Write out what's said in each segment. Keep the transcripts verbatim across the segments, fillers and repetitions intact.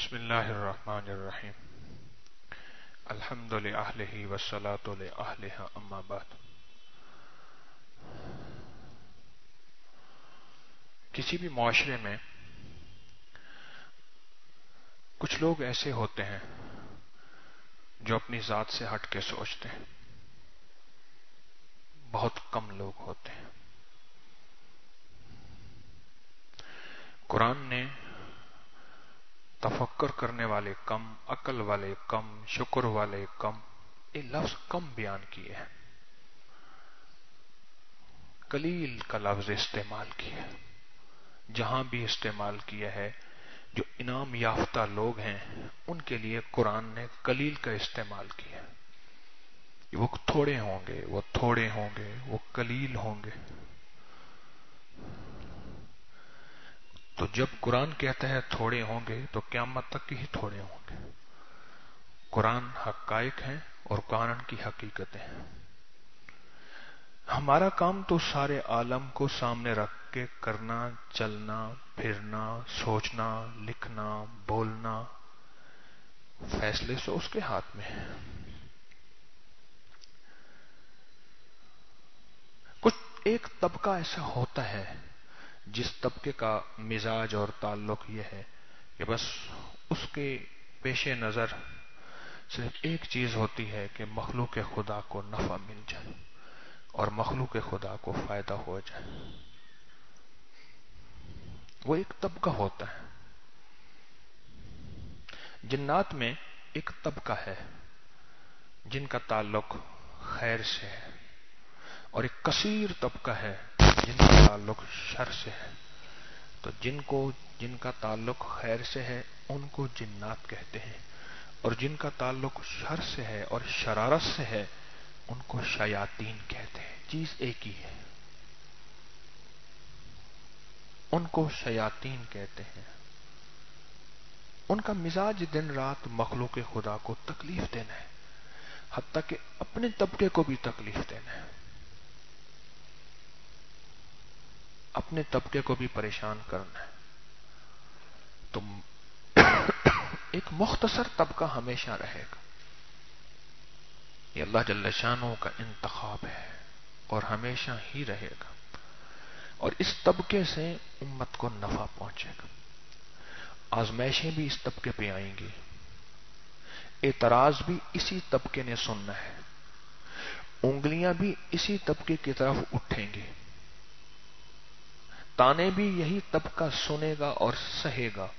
بسم اللہ الرحمن الرحیم الحمد للہ والصلاۃ لأہلہا اما بعد۔ کسی بھی معاشرے میں کچھ لوگ ایسے ہوتے ہیں جو اپنی ذات سے ہٹ کے سوچتے ہیں، بہت کم لوگ ہوتے ہیں۔ قرآن نے تفکر کرنے والے کم، عقل والے کم، شکر والے کم، یہ لفظ کم بیان کیے ہیں، قلیل کا لفظ استعمال کیا ہے۔ جہاں بھی استعمال کیا ہے جو انعام یافتہ لوگ ہیں ان کے لیے قرآن نے قلیل کا استعمال کیا ہے۔ وہ تھوڑے ہوں گے، وہ تھوڑے ہوں گے، وہ قلیل ہوں گے۔ تو جب قرآن کہتا ہے تھوڑے ہوں گے تو قیامت تک ہی تھوڑے ہوں گے۔ قرآن حقائق ہیں اور قرآن کی حقیقتیں ہیں۔ ہمارا کام تو سارے عالم کو سامنے رکھ کے کرنا، چلنا، پھرنا، سوچنا، لکھنا، بولنا، فیصلے سے اس کے ہاتھ میں ہے۔ کچھ ایک طبقہ ایسا ہوتا ہے جس طبقے کا مزاج اور تعلق یہ ہے کہ بس اس کے پیش نظر صرف ایک چیز ہوتی ہے کہ مخلوق خدا کو نفع مل جائے اور مخلوق خدا کو فائدہ ہو جائے۔ وہ ایک طبقہ ہوتا ہے۔ جنات میں ایک طبقہ ہے جن کا تعلق خیر سے ہے، اور ایک کثیر طبقہ ہے جن کا تعلق شر سے ہے۔ تو جن کو جن کا تعلق خیر سے ہے ان کو جنات کہتے ہیں، اور جن کا تعلق شر سے ہے اور شرارت سے ہے ان کو شیاطین کہتے ہیں۔ چیز ایک ہی ہے، ان کو شیاطین کہتے ہیں۔ ان کا مزاج دن رات مخلوق خدا کو تکلیف دینا ہے، حتیٰ کہ اپنے طبقے کو بھی تکلیف دینا ہے، اپنے طبقے کو بھی پریشان کرنا ہے۔ تو ایک مختصر طبقہ ہمیشہ رہے گا۔ یہ اللہ جل شانہ کا انتخاب ہے اور ہمیشہ ہی رہے گا، اور اس طبقے سے امت کو نفع پہنچے گا۔ آزمائشیں بھی اس طبقے پہ آئیں گی، اعتراض بھی اسی طبقے نے سننا ہے، انگلیاں بھی اسی طبقے کی طرف اٹھیں گی، تانے بھی یہی طبقہ سنے گا اور سہے گا۔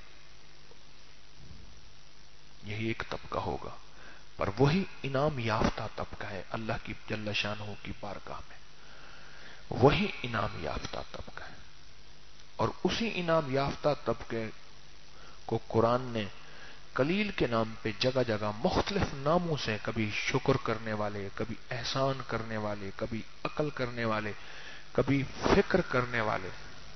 یہی ایک طبقہ ہوگا، پر وہی انعام یافتہ طبقہ ہے اللہ کی جل شانہ کی بارگاہ میں، وہی انعام یافتہ طبقہ ہے۔ اور اسی انعام یافتہ طبقے کو قرآن نے قلیل کے نام پہ جگہ جگہ مختلف ناموں سے، کبھی شکر کرنے والے، کبھی احسان کرنے والے، کبھی عقل کرنے والے، کبھی فکر کرنے والے،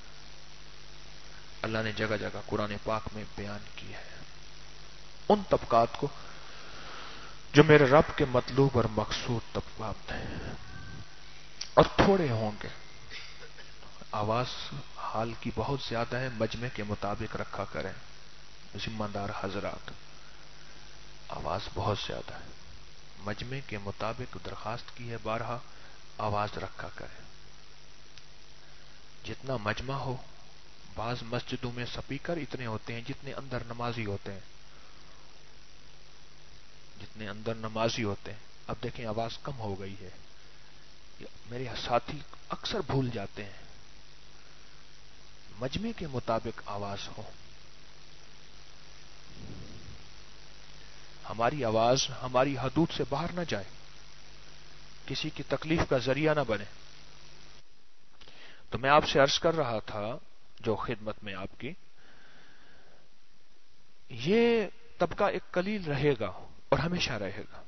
اللہ نے جگہ جگہ قرآن پاک میں بیان کیا ہے۔ ان طبقات کو جو میرے رب کے مطلوب اور مقصود طبقات ہیں، اور تھوڑے ہوں گے۔ آواز حال کی بہت زیادہ ہے، مجمع کے مطابق رکھا کریں ذمہ دار حضرات، آواز بہت زیادہ ہے، مجمع کے مطابق درخواست کی ہے بارہا، آواز رکھا کریں جتنا مجمع ہو۔ بعض مسجدوں میں سپیکر اتنے ہوتے ہیں جتنے اندر نمازی ہوتے ہیں، جتنے اندر نمازی ہوتے ہیں۔ اب دیکھیں آواز کم ہو گئی ہے، میرے ساتھی اکثر بھول جاتے ہیں۔ مجمع کے مطابق آواز ہو، ہماری آواز ہماری حدود سے باہر نہ جائے، کسی کی تکلیف کا ذریعہ نہ بنے۔ تو میں آپ سے عرض کر رہا تھا جو خدمت میں آپ کی، یہ طبقہ ایک قلیل رہے گا اور ہمیشہ رہے گا۔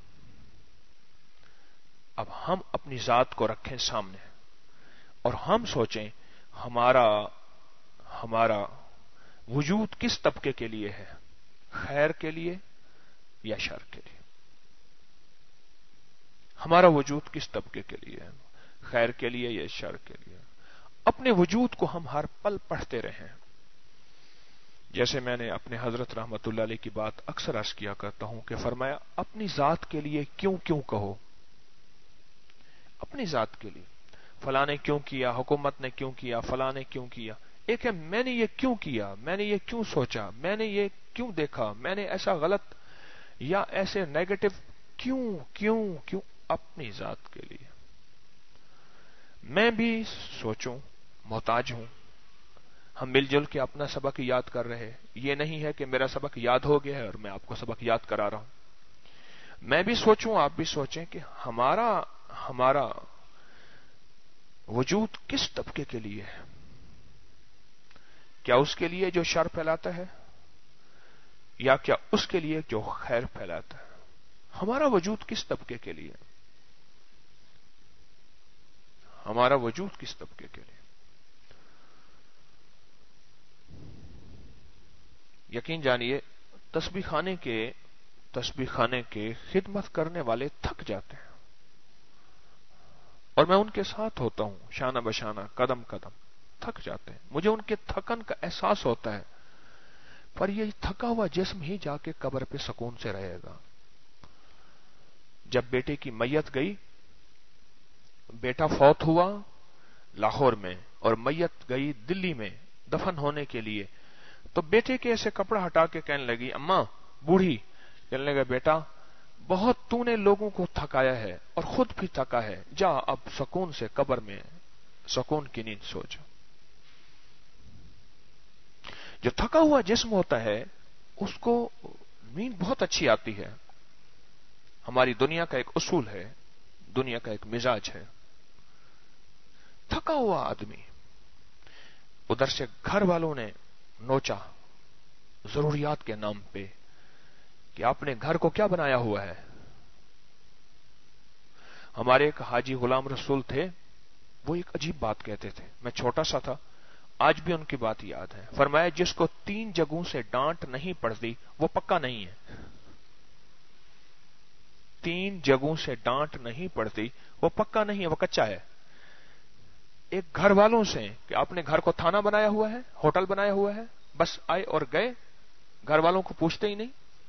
اب ہم اپنی ذات کو رکھیں سامنے اور ہم سوچیں ہمارا ہمارا وجود کس طبقے کے لیے ہے، خیر کے لیے یا شر کے لیے؟ ہمارا وجود کس طبقے کے لیے ہے، خیر کے لیے یا شر کے لیے؟ اپنے وجود کو ہم ہر پل پڑھتے رہیں۔ جیسے میں نے اپنے حضرت رحمت اللہ علیہ کی بات اکثر عرض کیا کرتا ہوں کہ فرمایا اپنی ذات کے لیے کیوں کیوں کہو، اپنی ذات کے لیے فلاں نے کیوں کیا، حکومت نے کیوں کیا، فلاں نے کیوں کیا. ایک ہے میں نے یہ کیوں کیا، میں نے یہ کیوں سوچا، میں نے یہ کیوں دیکھا، میں نے ایسا غلط یا ایسے نیگیٹو کیوں کیوں کیوں. اپنی ذات کے لیے میں بھی سوچوں، محتاج ہوں. ہم مل جل کے اپنا سبق یاد کر رہے، یہ نہیں ہے کہ میرا سبق یاد ہو گیا ہے اور میں آپ کو سبق یاد کرا رہا ہوں. میں بھی سوچوں، آپ بھی سوچیں کہ ہمارا ہمارا وجود کس طبقے کے لیے ہے. کیا اس کے لیے جو شر پھیلاتا ہے، یا کیا اس کے لیے جو خیر پھیلاتا ہے؟ ہمارا وجود کس طبقے کے لیے، ہمارا وجود کس طبقے کے لیے؟ یقین جانیے تسبیح خانے کے تسبیح خانے کے خدمت کرنے والے تھک جاتے ہیں، اور میں ان کے ساتھ ہوتا ہوں شانہ بشانہ، قدم قدم. تھک جاتے ہیں، مجھے ان کے تھکن کا احساس ہوتا ہے، پر یہ تھکا ہوا جسم ہی جا کے قبر پہ سکون سے رہے گا. جب بیٹے کی میت گئی، بیٹا فوت ہوا لاہور میں اور میت گئی دلی میں دفن ہونے کے لیے، تو بیٹے کے ایسے کپڑا ہٹا کے کہنے لگی اماں بوڑھی، کہنے لگا بیٹا بہت تو نے لوگوں کو تھکایا ہے اور خود بھی تھکا ہے، جا اب سکون سے قبر میں سکون کی نیند سو جا. جو تھکا ہوا جسم ہوتا ہے اس کو نیند بہت اچھی آتی ہے. ہماری دنیا کا ایک اصول ہے، دنیا کا ایک مزاج ہے. تھکا ہوا آدمی، ادھر سے گھر والوں نے نوچا ضروریات کے نام پہ کہ آپ نے گھر کو کیا بنایا ہوا ہے. ہمارے ایک حاجی غلام رسول تھے، وہ ایک عجیب بات کہتے تھے. میں چھوٹا سا تھا، آج بھی ان کی بات یاد ہے. فرمایا جس کو تین جگہوں سے ڈانٹ نہیں پڑتی وہ پکا نہیں ہے. تین جگہوں سے ڈانٹ نہیں پڑتی وہ پکا نہیں ہے، وہ کچا ہے. ایک گھر والوں سے کہ آپ نے گھر کو تھانہ بنایا ہوا ہے، ہوٹل بنایا ہوا ہے، بس آئے اور گئے، گھر والوں کو پوچھتے ہی نہیں.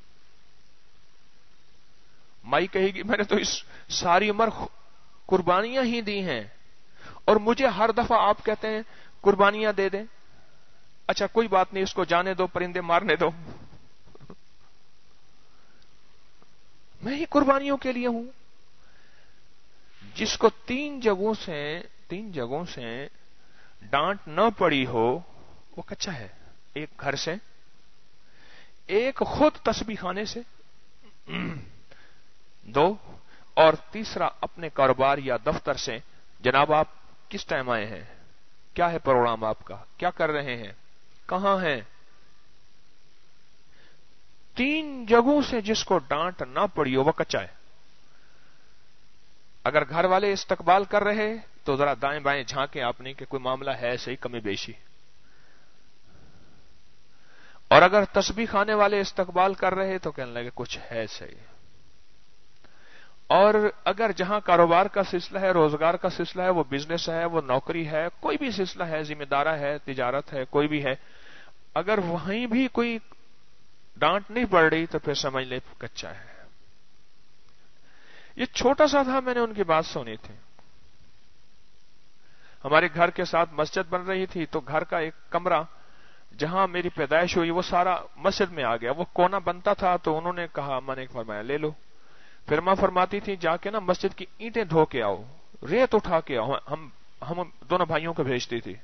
مائی کہے گی میں نے تو اس ساری عمر قربانیاں ہی دی ہیں اور مجھے ہر دفعہ آپ کہتے ہیں قربانیاں دے دیں. اچھا کوئی بات نہیں، اس کو جانے دو، پرندے مارنے دو، میں ہی قربانیوں کے لیے ہوں. جس کو تین جگہوں سے تین جگہوں سے ڈانٹ نہ پڑی ہو وہ کچا ہے. ایک گھر سے، ایک خود تسبیح خانے سے، دو اور تیسرا اپنے کاروبار یا دفتر سے. جناب آپ کس ٹائم آئے ہیں، کیا ہے پروگرام آپ کا، کیا کر رہے ہیں، کہاں ہیں. تین جگہوں سے جس کو ڈانٹ نہ پڑی ہو وہ کچا ہے. اگر گھر والے استقبال کر رہے تو ذرا دائیں بائیں جھانکیں آپ نے کہ کوئی معاملہ ہے صحیح، کمی بیشی. اور اگر تسبیح خانے والے استقبال کر رہے تو کہنے لگے کچھ ہے صحیح. اور اگر جہاں کاروبار کا سلسلہ ہے، روزگار کا سلسلہ ہے، وہ بزنس ہے، وہ نوکری ہے، کوئی بھی سلسلہ ہے، ذمہ دارہ ہے، تجارت ہے، کوئی بھی ہے، اگر وہیں بھی کوئی ڈانٹ نہیں پڑ رہی تو پھر سمجھ لے کچا ہے. یہ چھوٹا سا تھا، میں نے ان کی بات سنی تھی. ہمارے گھر کے ساتھ مسجد بن رہی تھی تو گھر کا ایک کمرہ جہاں میری پیدائش ہوئی وہ سارا مسجد میں آ گیا. وہ کونا بنتا تھا تو انہوں نے کہا، میں نے فرمایا لے لو. پھر ماں فرماتی تھی جا کے نا مسجد کی اینٹیں دھو کے آؤ، ریت اٹھا کے آؤ. ہم ہم دونوں بھائیوں کو بھیجتی تھی.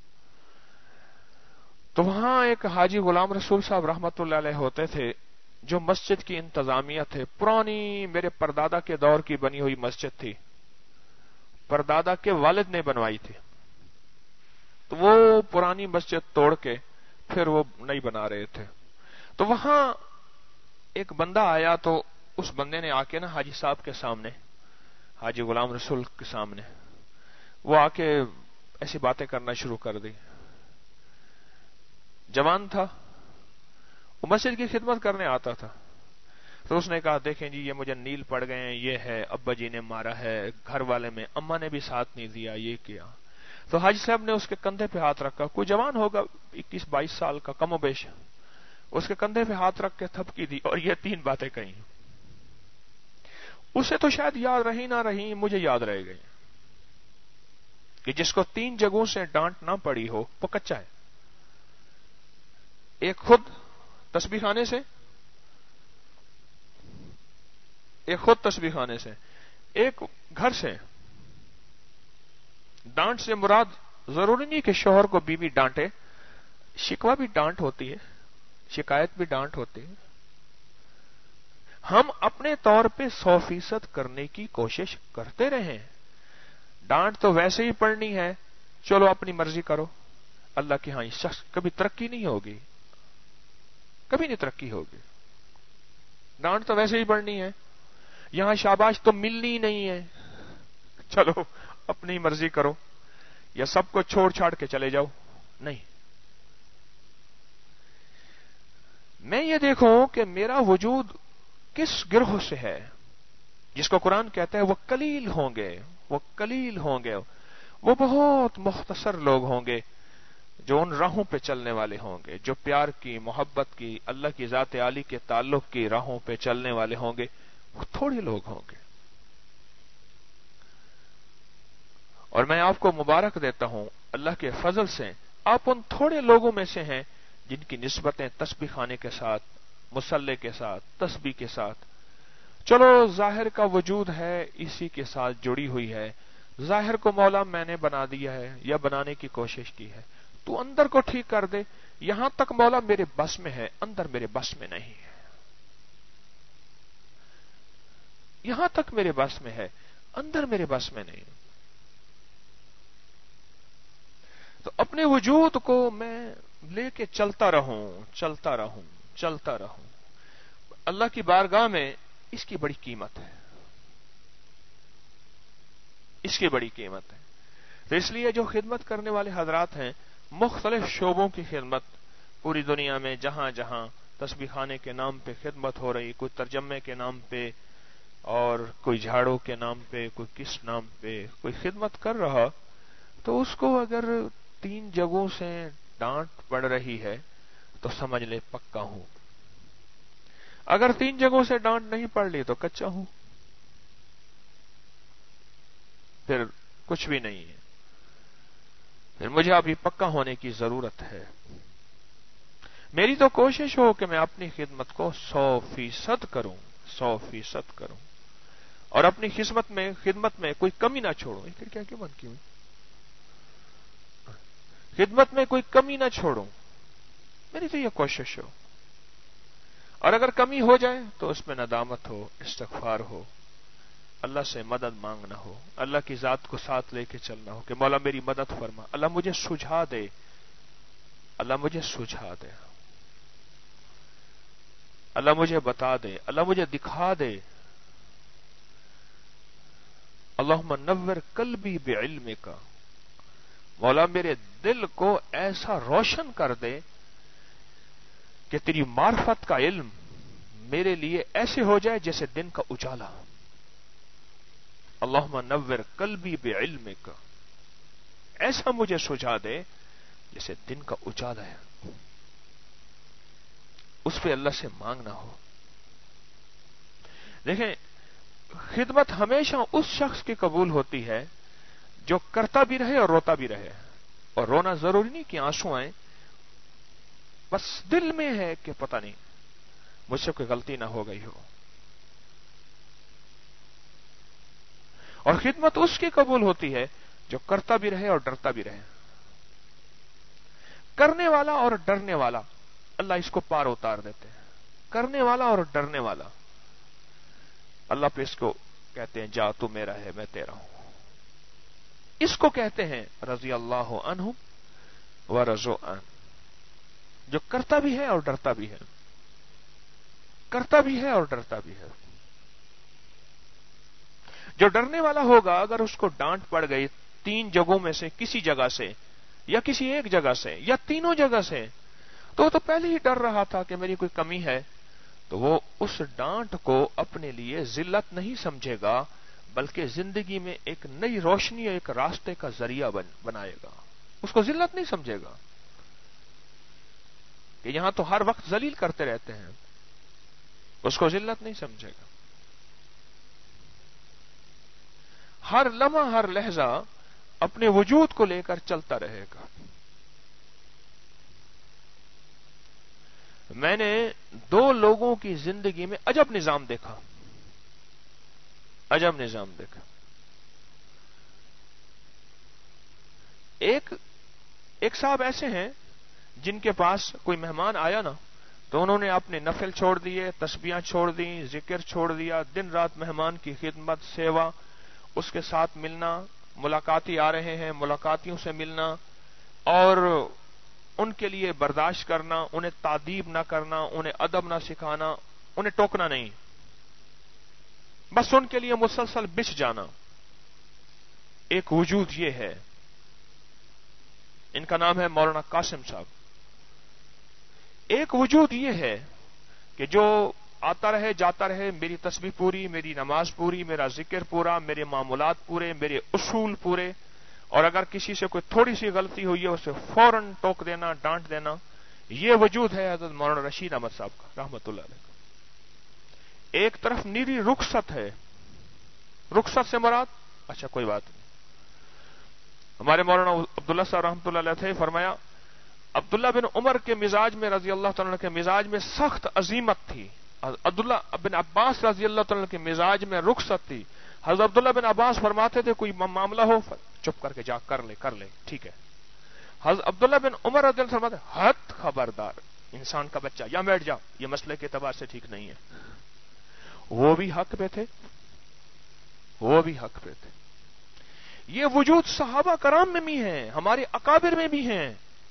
تو وہاں ایک حاجی غلام رسول صاحب رحمت اللہ علیہ ہوتے تھے جو مسجد کی انتظامیہ تھے. پرانی میرے پردادا کے دور کی بنی ہوئی مسجد تھی، پردادا کے والد نے بنوائی تھی. تو وہ پرانی مسجد توڑ کے پھر وہ نئی بنا رہے تھے. تو وہاں ایک بندہ آیا تو اس بندے نے آ کے نا حاجی صاحب کے سامنے، حاجی غلام رسول کے سامنے وہ آ کے ایسی باتیں کرنا شروع کر دی. جوان تھا، وہ مسجد کی خدمت کرنے آتا تھا. تو اس نے کہا دیکھیں جی یہ مجھے نیل پڑ گئے ہیں، یہ ہے ابا جی نے مارا ہے، گھر والے میں اماں نے بھی ساتھ نہیں دیا، یہ کیا. تو حاجی صاحب نے اس کے کندھے پہ ہاتھ رکھا. کوئی جوان ہوگا اکیس بائیس سال کا کم و بیش. اس کے کندھے پہ ہاتھ رکھ کے تھپکی دی اور یہ تین باتیں کہیں. اسے تو شاید یاد رہی نہ رہی، مجھے یاد رہ گئی کہ جس کو تین جگہوں سے ڈانٹ نہ پڑی ہو وہ کچا ہے. ایک خود تسبیح خانے سے، ایک خود تسبیح خانے سے، ایک گھر سے. ڈانٹ سے مراد ضروری نہیں کہ شوہر کو بیوی ڈانٹے، شکوہ بھی ڈانٹ ہوتی ہے، شکایت بھی ڈانٹ ہوتی ہے. ہم اپنے طور پہ سو فیصد کرنے کی کوشش کرتے رہیں. ڈانٹ تو ویسے ہی پڑنی ہے، چلو اپنی مرضی کرو. اللہ کے ہاں اس شخص کبھی ترقی نہیں ہوگی، کبھی نہیں ترقی ہوگی. ڈانٹ تو ویسے ہی پڑنی ہے، یہاں شاباش تو ملنی نہیں ہے، چلو اپنی مرضی کرو یا سب کو چھوڑ چھاڑ کے چلے جاؤ. نہیں، میں یہ دیکھوں کہ میرا وجود کس گروہ سے ہے، جس کو قرآن کہتا ہے وہ قلیل ہوں گے، وہ قلیل ہوں گے، وہ بہت مختصر لوگ ہوں گے جو ان راہوں پہ چلنے والے ہوں گے، جو پیار کی، محبت کی، اللہ کی ذات عالی کے تعلق کی راہوں پہ چلنے والے ہوں گے. وہ تھوڑے لوگ ہوں گے. اور میں آپ کو مبارک دیتا ہوں اللہ کے فضل سے، آپ ان تھوڑے لوگوں میں سے ہیں جن کی نسبتیں تسبیح خانے کے ساتھ، مصلی کے ساتھ، تسبیح کے ساتھ، چلو ظاہر کا وجود ہے اسی کے ساتھ جڑی ہوئی ہے. ظاہر کو مولا میں نے بنا دیا ہے یا بنانے کی کوشش کی ہے، تو اندر کو ٹھیک کر دے. یہاں تک مولا میرے بس میں ہے، اندر میرے بس میں نہیں ہے. یہاں تک میرے بس میں ہے، اندر میرے بس میں نہیں. تو اپنے وجود کو میں لے کے چلتا رہوں، چلتا رہوں، چلتا رہوں. اللہ کی بارگاہ میں اس کی بڑی قیمت ہے، اس کی بڑی قیمت ہے. تو اس لیے جو خدمت کرنے والے حضرات ہیں، مختلف شعبوں کی خدمت پوری دنیا میں جہاں جہاں تسبیح خانے کے نام پہ خدمت ہو رہی، کوئی ترجمے کے نام پہ اور کوئی جھاڑوں کے نام پہ، کوئی کس نام پہ کوئی خدمت کر رہا، تو اس کو اگر تین جگہوں سے ڈانٹ پڑ رہی ہے تو سمجھ لے پکا ہوں. اگر تین جگہوں سے ڈانٹ نہیں پڑ لی تو کچا ہوں، پھر کچھ بھی نہیں ہے. پھر مجھے ابھی پکا ہونے کی ضرورت ہے. میری تو کوشش ہو کہ میں اپنی خدمت کو سو فیصد کروں، سو فیصد کروں، اور اپنی خدمت میں خدمت میں کوئی کمی نہ چھوڑوں. پھر کیا کیوں بند کی ہوئی؟ خدمت میں کوئی کمی نہ چھوڑوں، میری تو یہ کوشش ہو. اور اگر کمی ہو جائے تو اس میں ندامت ہو، استغفار ہو، اللہ سے مدد مانگنا ہو، اللہ کی ذات کو ساتھ لے کے چلنا ہو کہ مولا میری مدد فرما، اللہ مجھے سجھا دے، اللہ مجھے سجھا دے، اللہ مجھے بتا دے، اللہ مجھے دکھا دے. اللہم نور قلبی بعلمک، مولا میرے دل کو ایسا روشن کر دے کہ تیری معرفت کا علم میرے لیے ایسے ہو جائے جیسے دن کا اجالا. اللہم نور قلبی بعلمک، ایسا مجھے سجھا دے جیسے دن کا اجالا ہے. اس پہ اللہ سے مانگنا ہو. دیکھیں، خدمت ہمیشہ اس شخص کی قبول ہوتی ہے جو کرتا بھی رہے اور روتا بھی رہے. اور رونا ضروری نہیں کہ آنسو آئیں، بس دل میں ہے کہ پتہ نہیں مجھ سے کوئی غلطی نہ ہو گئی ہو. اور خدمت اس کی قبول ہوتی ہے جو کرتا بھی رہے اور ڈرتا بھی رہے. کرنے والا اور ڈرنے والا اللہ اس کو پار اتار دیتے ہیں. کرنے والا اور ڈرنے والا اللہ پہ اس کو کہتے ہیں جا تو میرا ہے میں تیرا ہوں. اس کو کہتے ہیں رضی اللہ عنہ ورضوا عنہ، جو کرتا بھی ہے اور ڈرتا بھی ہے، کرتا بھی ہے اور ڈرتا بھی ہے. جو ڈرنے والا ہوگا اگر اس کو ڈانٹ پڑ گئی تین جگہوں میں سے کسی جگہ سے یا کسی ایک جگہ سے یا تینوں جگہ سے، تو وہ تو پہلے ہی ڈر رہا تھا کہ میری کوئی کمی ہے، تو وہ اس ڈانٹ کو اپنے لیے ذلت نہیں سمجھے گا، بلکہ زندگی میں ایک نئی روشنی اور ایک راستے کا ذریعہ بن بنائے گا. اس کو ذلت نہیں سمجھے گا. کہ یہاں تو ہر وقت ذلیل کرتے رہتے ہیں، اس کو ذلت نہیں سمجھے گا. ہر لمحہ ہر لہجہ اپنے وجود کو لے کر چلتا رہے گا. میں نے دو لوگوں کی زندگی میں عجب نظام دیکھا، عجب نظام دیکھا. ایک ایک صاحب ایسے ہیں جن کے پاس کوئی مہمان آیا نا تو انہوں نے اپنے نفل چھوڑ دیے، تسبیحاں چھوڑ دی، ذکر چھوڑ دیا، دن رات مہمان کی خدمت، سیوا، اس کے ساتھ ملنا، ملاقاتی آ رہے ہیں ملاقاتیوں سے ملنا، اور ان کے لیے برداشت کرنا، انہیں تعدیب نہ کرنا، انہیں ادب نہ سکھانا، انہیں ٹوکنا نہیں، بس ان کے لیے مسلسل بچ جانا. ایک وجود یہ ہے، ان کا نام ہے مولانا قاسم صاحب. ایک وجود یہ ہے کہ جو آتا رہے جاتا رہے، میری تسبیح پوری، میری نماز پوری، میرا ذکر پورا، میرے معاملات پورے، میرے اصول پورے، اور اگر کسی سے کوئی تھوڑی سی غلطی ہوئی ہے اسے فوراً ٹوک دینا، ڈانٹ دینا. یہ وجود ہے حضرت مولانا رشید احمد صاحب کا رحمت اللہ علیہ کا. ایک طرف نیری رخصت ہے، رخصت سے مراد، اچھا کوئی بات نہیں. ہمارے مولانا عبداللہ صاحب رحمۃ اللہ علیہ تھے، فرمایا عبداللہ بن عمر کے مزاج میں، رضی اللہ تعالیٰ کے مزاج میں سخت عزیمت تھی. عبداللہ بن عباس رضی اللہ تعالیٰ کے مزاج میں رخصت تھی. حضرت عبداللہ بن عباس فرماتے تھے کوئی معاملہ ہو چپ کر کے جا کر لے کر لے ٹھیک ہے. حضرت عبداللہ بن عمر رضی اللہ فرماتے حد خبردار، انسان کا بچہ یا بیٹھ جا، یہ مسئلے کے اعتبار سے ٹھیک نہیں ہے. وہ بھی حق پہ تھے، وہ بھی حق پہ تھے. یہ وجود صحابہ کرام میں بھی ہیں، ہمارے اکابر میں بھی ہیں.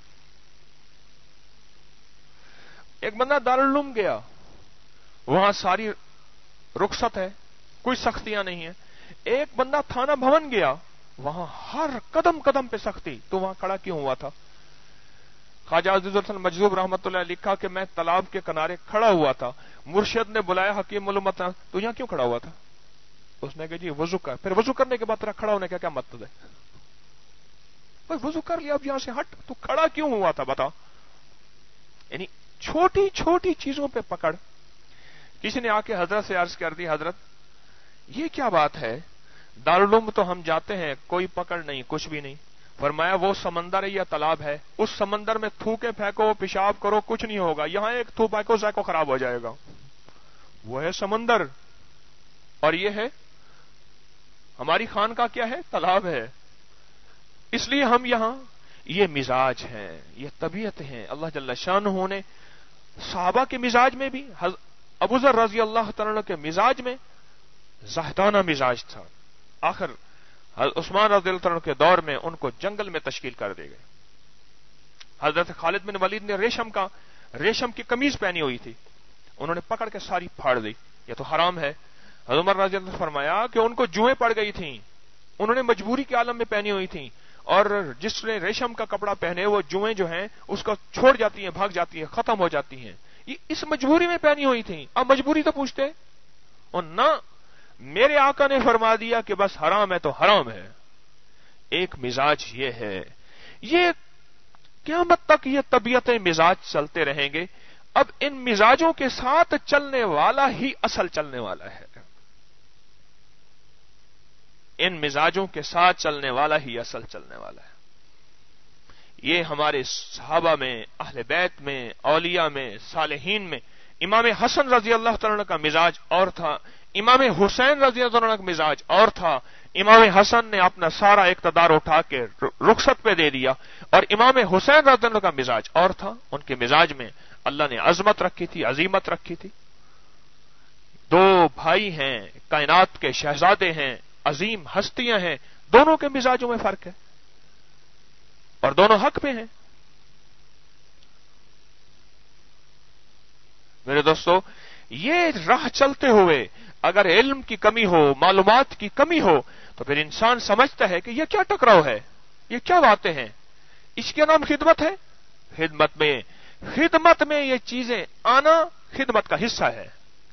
ایک بندہ دارالعلوم گیا، وہاں ساری رخصت ہے، کوئی سختیاں نہیں ہیں. ایک بندہ تھانہ بھون گیا، وہاں ہر قدم قدم پہ سختی، تو وہاں کھڑا کیوں ہوا تھا؟ خواجہ عزیز الحسن مجذوب رحمۃ اللہ لکھا کہ میں تالاب کے کنارے کھڑا ہوا تھا، مرشد نے بلایا حکیم علومت، تو یہاں کیوں کھڑا ہوا تھا؟ اس نے کہا جی وضو کر. پھر وضو کرنے کے بعد تیرا کھڑا ہونے کا کیا مطلب ہے؟ بھائی وضو کر لیا، اب یہاں سے ہٹ، تو کھڑا کیوں ہوا تھا بتا. یعنی چھوٹی چھوٹی چیزوں پہ پکڑ. کسی نے آ کے حضرت سے عرض کر دی حضرت یہ کیا بات ہے، دارالعلوم تو ہم جاتے ہیں کوئی پکڑ نہیں کچھ بھی نہیں. فرمایا وہ سمندر ہے یا تالاب ہے، اس سمندر میں تھوکے پھینکو پیشاب کرو کچھ نہیں ہوگا، یہاں ایک تھو پھینکو ذائقہ خراب ہو جائے گا. وہ ہے سمندر، اور یہ ہے ہماری خان کا کیا ہے، تالاب ہے. اس لیے ہم یہاں، یہ مزاج ہیں، یہ طبیعت ہیں. اللہ جل شانہ نے صحابہ کے مزاج میں بھی، ابو ذر رضی اللہ تعالیٰ کے مزاج میں زاہدانہ مزاج تھا. آخر عثمان رضی اللہ عنہ کے دور میں ان کو جنگل میں تشکیل کر دی گئی. حضرت خالد بن ولید نے ریشم کا ریشم کی قمیض پہنی ہوئی تھی، انہوں نے پکڑ کے ساری پھاڑ دی، یہ تو حرام ہے. حضرت عمر رضی اللہ عنہ نے فرمایا کہ ان کو جوئیں پڑ گئی تھیں، انہوں نے مجبوری کے عالم میں پہنی ہوئی تھیں، اور جس نے ریشم کا کپڑا پہنے وہ جوئیں جو ہیں اس کو چھوڑ جاتی ہیں، بھاگ جاتی ہیں، ختم ہو جاتی ہیں. یہ اس مجبوری میں پہنی ہوئی تھیں. اب مجبوری تو پوچھتے، اور نہ میرے آقا نے فرما دیا کہ بس حرام ہے تو حرام ہے. ایک مزاج یہ ہے، یہ قیامت تک یہ طبیعتیں مزاج چلتے رہیں گے. اب ان مزاجوں کے ساتھ چلنے والا ہی اصل چلنے والا ہے، ان مزاجوں کے ساتھ چلنے والا ہی اصل چلنے والا ہے. یہ ہمارے صحابہ میں، اہل بیت میں، اولیاء میں، صالحین میں. امام حسن رضی اللہ تعالیٰ کا مزاج اور تھا، امام حسین رضی اللہ تعالیٰ کا مزاج اور تھا. امام حسن نے اپنا سارا اقتدار اٹھا کے رخصت پہ دے دیا، اور امام حسین رضی اللہ کا مزاج اور تھا. ان کے مزاج میں اللہ نے عظمت رکھی تھی، عظیمت رکھی تھی. دو بھائی ہیں، کائنات کے شہزادے ہیں، عظیم ہستیاں ہیں، دونوں کے مزاجوں میں فرق ہے اور دونوں حق پہ ہیں. میرے دوستو، یہ راہ چلتے ہوئے اگر علم کی کمی ہو، معلومات کی کمی ہو، تو پھر انسان سمجھتا ہے کہ یہ کیا ٹکراؤ ہے، یہ کیا باتیں ہیں. اس کے نام خدمت ہے. خدمت میں خدمت میں یہ چیزیں آنا خدمت کا حصہ ہے.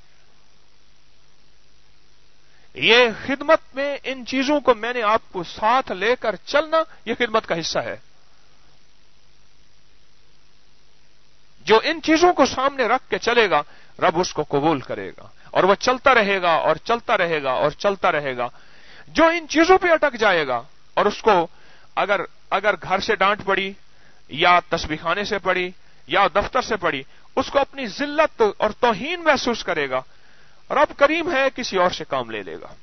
یہ خدمت میں ان چیزوں کو میں نے آپ کو ساتھ لے کر چلنا، یہ خدمت کا حصہ ہے. جو ان چیزوں کو سامنے رکھ کے چلے گا رب اس کو قبول کرے گا اور وہ چلتا رہے گا اور چلتا رہے گا اور چلتا رہے گا. جو ان چیزوں پہ اٹک جائے گا اور اس کو اگر اگر گھر سے ڈانٹ پڑی یا تسبیح خانے سے پڑی یا دفتر سے پڑی, اس کو اپنی ذلت اور توہین محسوس کرے گا, رب کریم ہے کسی اور سے کام لے لے گا,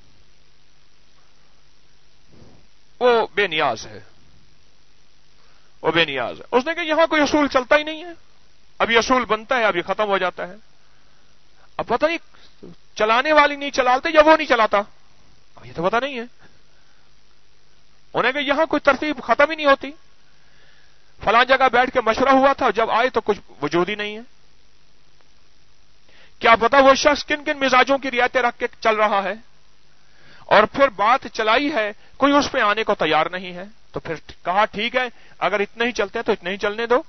وہ بے نیاز ہے, وہ بے نیاز ہے. اس نے کہا یہاں کوئی اصول چلتا ہی نہیں ہے, اب یہ اصول بنتا ہے اب یہ ختم ہو جاتا ہے, اب پتہ نہیں چلانے والی نہیں چلاتے یا وہ نہیں چلاتا, اب یہ تو پتہ نہیں ہے. انہیں کہ یہاں کوئی ترتیب ختم ہی نہیں ہوتی, فلاں جگہ بیٹھ کے مشورہ ہوا تھا جب آئے تو کچھ وجود ہی نہیں ہے. کیا پتا وہ شخص کن کن مزاجوں کی رعایتیں رکھ کے چل رہا ہے, اور پھر بات چلائی ہے کوئی اس پہ آنے کو تیار نہیں ہے, تو پھر کہا ٹھیک ہے اگر اتنے ہی چلتے ہیں تو اتنے ہی چلنے دو.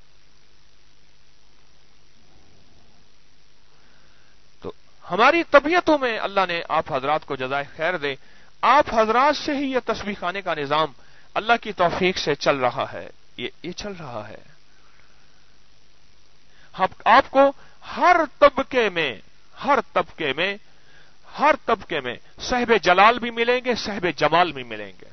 تو ہماری طبیعتوں میں اللہ نے آپ حضرات کو جزائے خیر دے, آپ حضرات سے ہی یہ تسبیح خانے کا نظام اللہ کی توفیق سے چل رہا ہے, یہ یہ چل رہا ہے. آپ کو ہر طبقے میں ہر طبقے میں ہر طبقے میں صاحب جلال بھی ملیں گے, صاحب جمال بھی ملیں گے.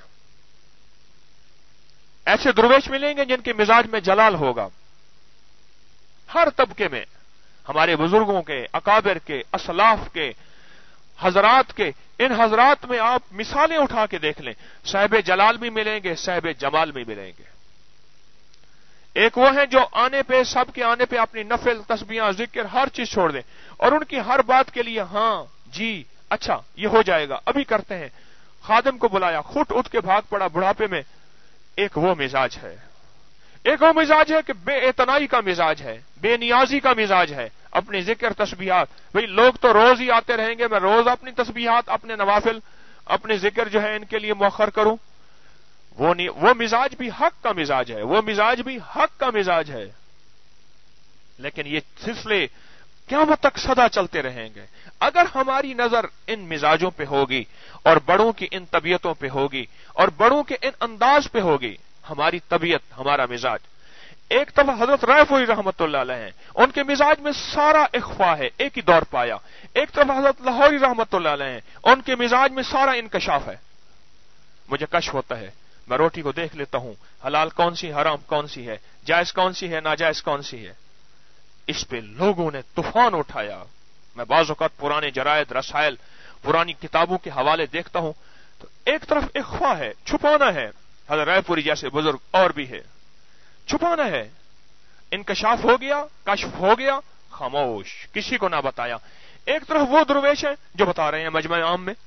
ایسے درویش ملیں گے جن کے مزاج میں جلال ہوگا. ہر طبقے میں ہمارے بزرگوں کے, اکابر کے, اسلاف کے, حضرات کے, ان حضرات میں آپ مثالیں اٹھا کے دیکھ لیں, صاحب جلال بھی ملیں گے, صاحب جمال بھی ملیں گے. ایک وہ ہیں جو آنے پہ سب کے آنے پہ اپنی نفل تسبیحاں ذکر ہر چیز چھوڑ دیں اور ان کی ہر بات کے لیے ہاں جی اچھا یہ ہو جائے گا ابھی کرتے ہیں. خادم کو بلایا خٹ اٹھ کے بھاگ پڑا بڑھاپے میں. ایک وہ مزاج ہے, ایک وہ مزاج ہے کہ بے اعتنائی کا مزاج ہے, بے نیازی کا مزاج ہے. اپنی ذکر تسبیحات, بھئی لوگ تو روز ہی آتے رہیں گے, میں روز اپنی تسبیحات اپنے نوافل اپنے ذکر جو ہے ان کے لیے مؤخر کروں. وہ نہیں, وہ مزاج بھی حق کا مزاج ہے, وہ مزاج بھی حق کا مزاج ہے. لیکن یہ سلسلے قیامت تک سدا چلتے رہیں گے. اگر ہماری نظر ان مزاجوں پہ ہوگی اور بڑوں کی ان طبیعتوں پہ ہوگی اور بڑوں کے ان انداز پہ ہوگی, ہماری طبیعت ہمارا مزاج. ایک طرف حضرت رائفوری رحمت اللہ علیہ ہیں, ان کے مزاج میں سارا اخفا ہے, ایک ہی دور پایا. ایک طرف حضرت لاہوری رحمت اللہ علیہ ہیں, ان کے مزاج میں سارا انکشاف ہے. مجھے کشف ہوتا ہے, میں روٹی کو دیکھ لیتا ہوں, حلال کون سی حرام کون سی ہے, جائز کون سی ہے ناجائز کون سی ہے. اس پہ لوگوں نے طوفان اٹھایا. میں بعض اوقات پرانے جرائد رسائل پرانی کتابوں کے حوالے دیکھتا ہوں تو ایک طرف اخفا ہے, چھپانا ہے. حضرت رائے پوری جیسے بزرگ اور بھی ہے, چھپانا ہے. انکشاف ہو گیا, کشف ہو گیا, خاموش, کسی کو نہ بتایا. ایک طرف وہ درویش ہیں جو بتا رہے ہیں مجمع عام میں,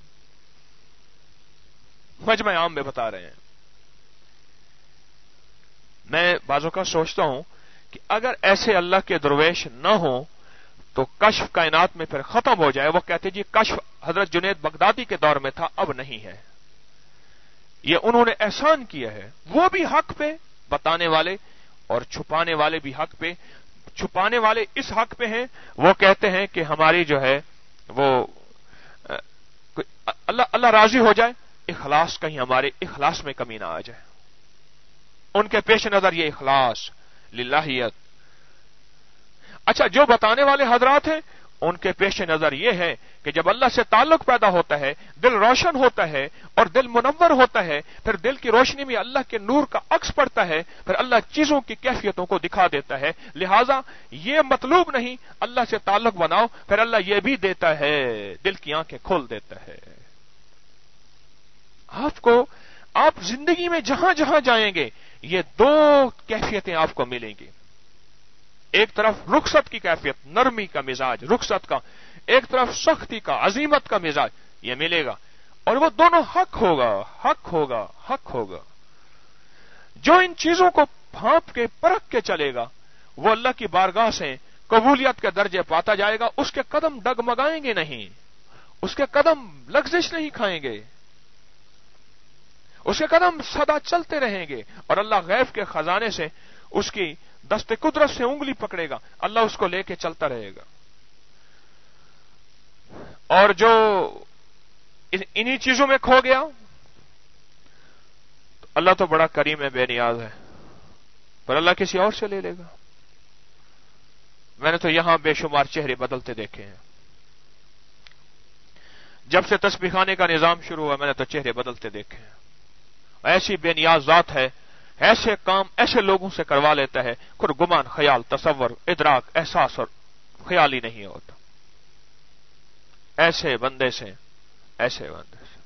مجمع عام میں بتا رہے ہیں. میں بعضوں کا سوچتا ہوں کہ اگر ایسے اللہ کے درویش نہ ہوں تو کشف کائنات میں پھر ختم ہو جائے. وہ کہتے جی کشف حضرت جنید بغدادی کے دور میں تھا, اب نہیں ہے. یہ انہوں نے احسان کیا ہے. وہ بھی حق پہ بتانے والے اور چھپانے والے بھی حق پہ. چھپانے والے اس حق پہ ہیں, وہ کہتے ہیں کہ ہماری جو ہے وہ اللہ اللہ راضی ہو جائے, اخلاص کہیں ہمارے اخلاص میں کمی نہ آ جائے. ان کے پیش نظر یہ اخلاص للہیت. اچھا, جو بتانے والے حضرات ہیں ان کے پیش نظر یہ ہے کہ جب اللہ سے تعلق پیدا ہوتا ہے, دل روشن ہوتا ہے اور دل منور ہوتا ہے, پھر دل کی روشنی میں اللہ کے نور کا عکس پڑتا ہے, پھر اللہ چیزوں کی کیفیتوں کو دکھا دیتا ہے. لہذا یہ مطلوب نہیں اللہ سے تعلق بناؤ, پھر اللہ یہ بھی دیتا ہے, دل کی آنکھیں کھول دیتا ہے. آپ کو آپ زندگی میں جہاں جہاں جائیں گے یہ دو کیفیتیں آپ کو ملیں گی. ایک طرف رخصت کی کیفیت, نرمی کا مزاج رخصت کا, ایک طرف سختی کا عزیمت کا مزاج, یہ ملے گا. اور وہ دونوں حق ہوگا, حق ہوگا, حق ہوگا. جو ان چیزوں کو بھانپ کے پرکھ کے چلے گا وہ اللہ کی بارگاہ سے قبولیت کے درجے پاتا جائے گا. اس کے قدم ڈگمگائیں گے نہیں, اس کے قدم لغزش نہیں کھائیں گے, اس کے قدم سدا چلتے رہیں گے. اور اللہ غیب کے خزانے سے اس کی دست قدرت سے انگلی پکڑے گا, اللہ اس کو لے کے چلتا رہے گا. اور جو انہی چیزوں میں کھو گیا تو اللہ تو بڑا کریم ہے, بے نیاز ہے, پر اللہ کسی اور سے لے لے گا. میں نے تو یہاں بے شمار چہرے بدلتے دیکھے ہیں. جب سے تسبیح خانے کا نظام شروع ہوا میں نے تو چہرے بدلتے دیکھے ہیں. ایسی بے نیاز ذات ہے، ایسے کام ایسے لوگوں سے کروا لیتا ہے، خود گمان، خیال، تصور، ادراک، احساس اور خیال ہی نہیں ہوتا. ایسے بندے سے ایسے بندے سے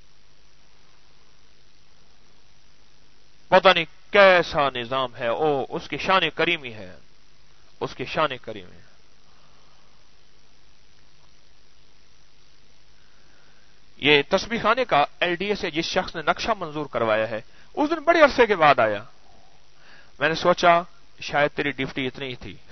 پتہ نہیں کیسا نظام ہے. او اس کی شان کریمی ہے، اس کی شان کریمی ہے. یہ تسبیح خانے کا ایل ڈی اے سے جس شخص نے نقشہ منظور کروایا ہے اس دن بڑے عرصے کے بعد آیا. میں نے سوچا شاید تیری ڈیوٹی اتنی ہی تھی.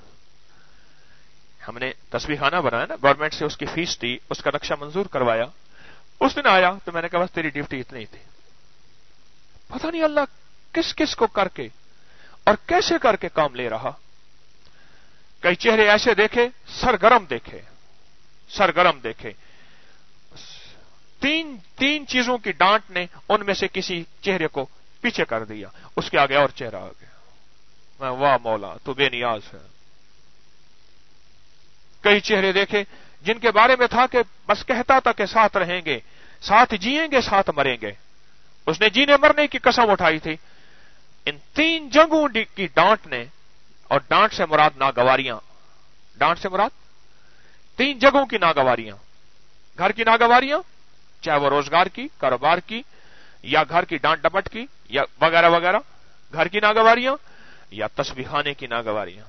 ہم نے تسبیح خانہ بنایا نا، گورنمنٹ سے اس کی فیس دی، اس کا نقشہ منظور کروایا. اس دن آیا تو میں نے کہا بس تیری ڈیوٹی اتنی ہی تھی. پتہ نہیں اللہ کس کس کو کر کے اور کیسے کر کے کام لے رہا. کئی چہرے ایسے دیکھے سرگرم دیکھے سرگرم دیکھے تین تین چیزوں کی ڈانٹ نے ان میں سے کسی چہرے کو پیچھے کر دیا، اس کے آگے اور چہرہ آ گیا. میں واہ مولا تو بے نیاز ہے. کئی چہرے دیکھے جن کے بارے میں تھا کہ بس کہتا تھا کہ ساتھ رہیں گے، ساتھ جیئیں گے، ساتھ مریں گے. اس نے جینے مرنے کی قسم اٹھائی تھی. ان تین جنگوں کی ڈانٹ نے، اور ڈانٹ سے مراد ناگواریاں، ڈانٹ سے مراد تین جگہوں کی ناگواریاں. گھر کی ناگواریاں، چاہے وہ روزگار کی، کاروبار کی، یا گھر کی ڈانٹ ڈپٹ کی، یا وغیرہ وغیرہ، گھر کی ناگواریاں یا تسبیح خانے کی ناگواریاں.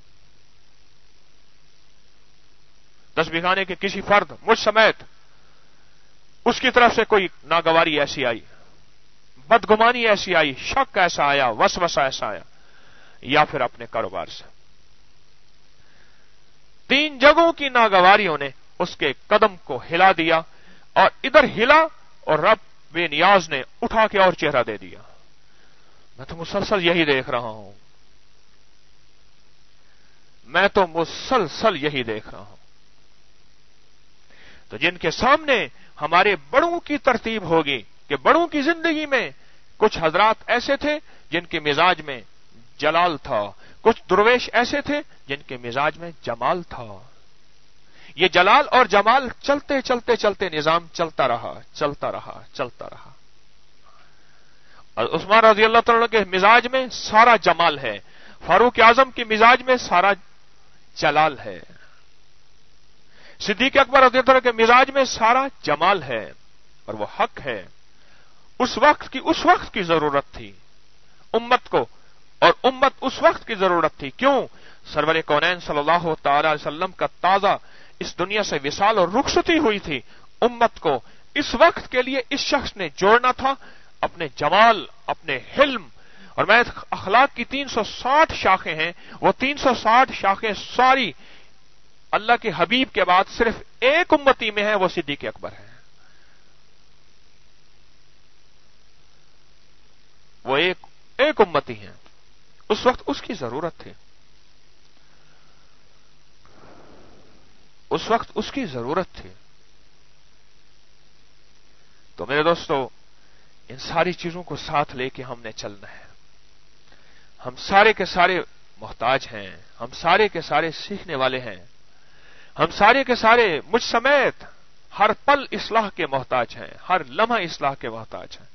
تسبیح خانے کے کسی فرد مجھ سمیت اس کی طرف سے کوئی ناگواری ایسی آئی، بدگمانی ایسی آئی، شک ایسا آیا، وسوسہ ایسا آیا، یا پھر اپنے کاروبار سے. تین جگہوں کی ناگواریوں نے اس کے قدم کو ہلا دیا، اور ادھر ہلا اور رب بے نیاز نے اٹھا کے اور چہرہ دے دیا. میں تو مسلسل یہی دیکھ رہا ہوں میں تو مسلسل یہی دیکھ رہا ہوں. تو جن کے سامنے ہمارے بڑوں کی ترتیب ہوگی کہ بڑوں کی زندگی میں کچھ حضرات ایسے تھے جن کے مزاج میں جلال تھا، کچھ درویش ایسے تھے جن کے مزاج میں جمال تھا. یہ جلال اور جمال چلتے چلتے چلتے نظام چلتا رہا چلتا رہا چلتا رہا. اور عثمان رضی اللہ تعالیٰ کے مزاج میں سارا جمال ہے، فاروق اعظم کے مزاج میں سارا جلال ہے، صدیق اکبر رضی اللہ عنہ کے مزاج میں سارا جمال ہے، اور وہ حق ہے. اس وقت کی اس وقت کی ضرورت تھی امت کو، اور امت اس وقت کی ضرورت تھی. کیوں؟ سرور کونین صلی اللہ تعالی علیہ وسلم کا تازہ اس دنیا سے وصال اور رخصتی ہوئی تھی. امت کو اس وقت کے لیے اس شخص نے جوڑنا تھا، اپنے جمال، اپنے حلم. اور میں اخلاق کی تین سو ساٹھ شاخیں ہیں، وہ تین سو ساٹھ شاخیں ساری اللہ کے حبیب کے بعد صرف ایک امتی میں ہے، وہ صدیق اکبر ہے. وہ ایک ایک امتی ہیں. اس وقت اس کی ضرورت تھی، اس وقت اس کی ضرورت تھی. تو میرے دوستو، ان ساری چیزوں کو ساتھ لے کے ہم نے چلنا ہے. ہم سارے کے سارے محتاج ہیں، ہم سارے کے سارے سیکھنے والے ہیں، ہم سارے کے سارے مجھ سمیت ہر پل اصلاح کے محتاج ہیں، ہر لمحہ اصلاح کے محتاج ہیں.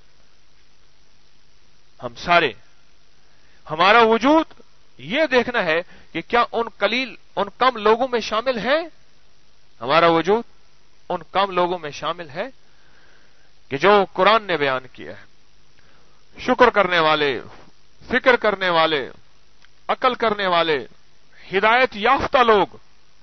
ہم سارے، ہمارا وجود یہ دیکھنا ہے کہ کیا ان قلیل ان کم لوگوں میں شامل ہے، ہمارا وجود ان کم لوگوں میں شامل ہے کہ جو قرآن نے بیان کیا ہے. شکر کرنے والے، فکر کرنے والے، عقل کرنے والے، ہدایت یافتہ لوگ،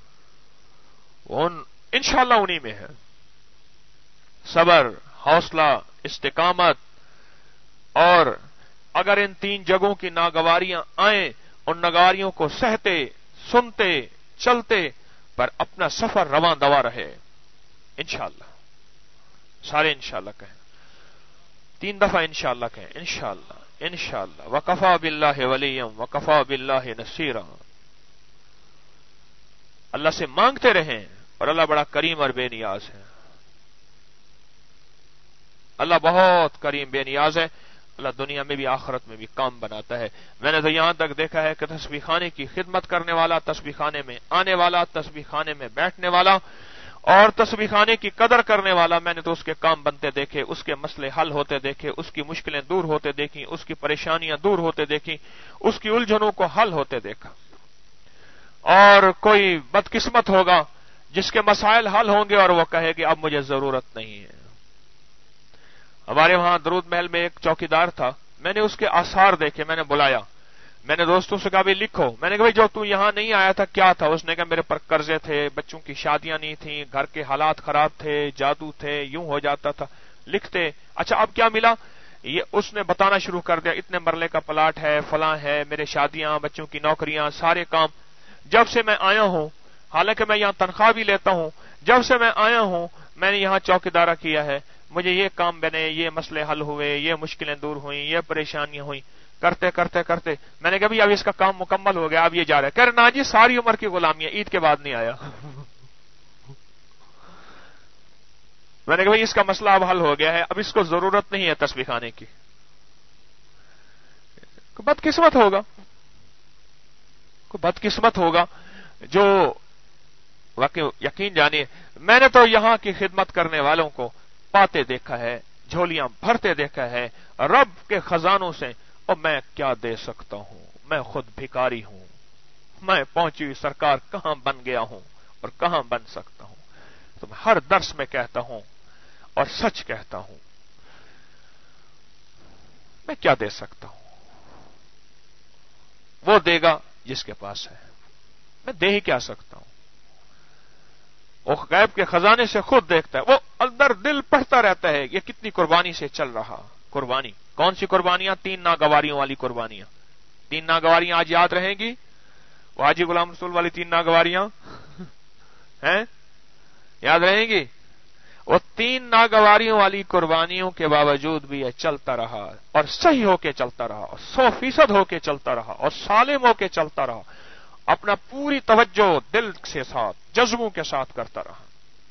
ان انشاءاللہ انہی میں ہے. صبر، حوصلہ، استقامت، اور اگر ان تین جگہوں کی ناگواریاں آئیں، ان ناگواریوں کو سہتے، سنتے، چلتے، پر اپنا سفر رواں دوا رہے. انشاءاللہ سارے انشاءاللہ کہیں، تین دفعہ انشاءاللہ کہیں. انشاءاللہ انشاءاللہ وکفا باللہ ولیا وکفا باللہ نصیرا. اللہ سے مانگتے رہیں، اور اللہ بڑا کریم اور بے نیاز ہے. اللہ بہت کریم بے نیاز ہے. اللہ دنیا میں بھی آخرت میں بھی کام بناتا ہے. میں نے تو یہاں تک دیکھا ہے کہ تسبیح خانے کی خدمت کرنے والا، تسبیح خانے میں آنے والا، تسبیح خانے میں بیٹھنے والا اور تسبیح خانے کی قدر کرنے والا، میں نے تو اس کے کام بنتے دیکھے، اس کے مسئلے حل ہوتے دیکھے، اس کی مشکلیں دور ہوتے دیکھی، اس کی پریشانیاں دور ہوتے دیکھی، اس کی الجھنوں کو حل ہوتے دیکھا. اور کوئی بدقسمت ہوگا جس کے مسائل حل ہوں گے اور وہ کہے کہ اب مجھے ضرورت نہیں ہے. ہمارے وہاں درود محل میں ایک چوکیدار تھا، میں نے اس کے آثار دیکھے، میں نے بلایا، میں نے دوستوں سے کہا بھی لکھو. میں نے کہا بھائی جو تو یہاں نہیں آیا تھا کیا تھا؟ اس نے کہا میرے پر قرضے تھے، بچوں کی شادیاں نہیں تھیں، گھر کے حالات خراب تھے، جادو تھے، یوں ہو جاتا تھا. لکھتے اچھا اب کیا ملا؟ یہ اس نے بتانا شروع کر دیا، اتنے مرلے کا پلاٹ ہے، فلاں ہے، میرے شادیاں، بچوں کی نوکریاں، سارے کام. جب سے میں آیا ہوں، حالانکہ میں یہاں تنخواہ بھی لیتا ہوں، جب سے میں آیا ہوں میں نے یہاں چوکیدارہ کیا ہے، مجھے یہ کام بنے، یہ مسئلے حل ہوئے، یہ مشکلیں دور ہوئیں، یہ پریشانیاں ہوئیں. کرتے کرتے کرتے میں نے کہا بھی اب اس کا کام مکمل ہو گیا، اب یہ جا رہا ہے. کہہ رہے نا جی ساری عمر کی غلامی ہے، عید کے بعد نہیں آیا. میں نے کہا بھائی اس کا مسئلہ اب حل ہو گیا ہے، اب اس کو ضرورت نہیں ہے تسبیح خانے کی. کوئی بدقسمت ہوگا، کوئی بدقسمت ہوگا جو واقعی یقین جانیے میں نے تو یہاں کی خدمت کرنے والوں کو پاتے دیکھا ہے، جھولیاں بھرتے دیکھا ہے رب کے خزانوں سے. اور میں کیا دے سکتا ہوں، میں خود بھکاری ہوں، میں پہنچی ہوئی سرکار کہاں بن گیا ہوں اور کہاں بن سکتا ہوں. تو میں ہر درس میں کہتا ہوں اور سچ کہتا ہوں، میں کیا دے سکتا ہوں؟ وہ دے گا جس کے پاس ہے، میں دے ہی کیا سکتا ہوں؟ وہ غیب کے خزانے سے خود دیکھتا ہے، وہ اندر دل پڑھتا رہتا ہے یہ کتنی قربانی سے چل رہا. قربانی کون سی قربانیاں؟ تین ناگواریوں والی قربانیاں. تین ناگواریاں آج یاد رہیں گی؟ وہ حاجی غلام رسول والی تین ناگواریاں ہیں، یاد رہیں گی؟ وہ تین ناگواریوں والی قربانیوں کے باوجود بھی یہ چلتا رہا اور صحیح ہو کے چلتا رہا اور سو فیصد ہو کے چلتا رہا اور سالم ہو کے چلتا رہا، اپنا پوری توجہ دل کے ساتھ جذبوں کے ساتھ کرتا رہا.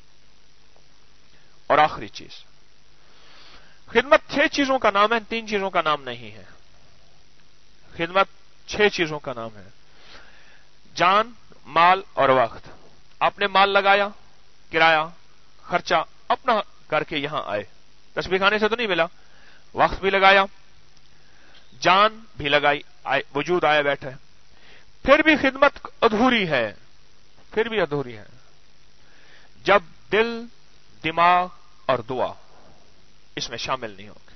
اور آخری چیز خدمت چھ چیزوں کا نام ہے، تین چیزوں کا نام نہیں ہے. خدمت چھ چیزوں کا نام ہے: جان، مال اور وقت. آپ نے مال لگایا، کرایہ، خرچہ اپنا کر کے یہاں آئے، تسبیح خانے سے تو نہیں ملا. وقت بھی لگایا، جان بھی لگائی، آئے وجود آئے بیٹھے. پھر بھی خدمت ادھوری ہے، پھر بھی ادھوری ہے جب دل، دماغ اور دعا اس میں شامل نہیں ہوگی.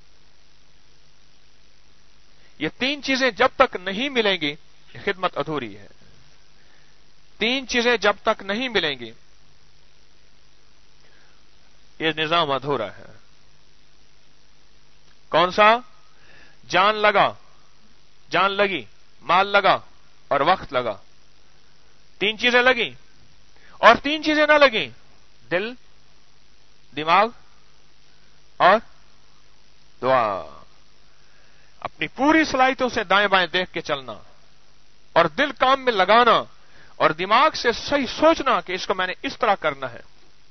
یہ تین چیزیں جب تک نہیں ملیں گی خدمت ادھوری ہے. تین چیزیں جب تک نہیں ملیں گی یہ نظام ادھورا ہے. کون سا؟ جان لگا، جان لگی، مال لگا اور وقت لگا. تین چیزیں لگیں اور تین چیزیں نہ لگیں: دل، دماغ اور دعا. اپنی پوری صلاحیتوں سے دائیں بائیں دیکھ کے چلنا اور دل کام میں لگانا اور دماغ سے صحیح سوچنا کہ اس کو میں نے اس طرح کرنا ہے.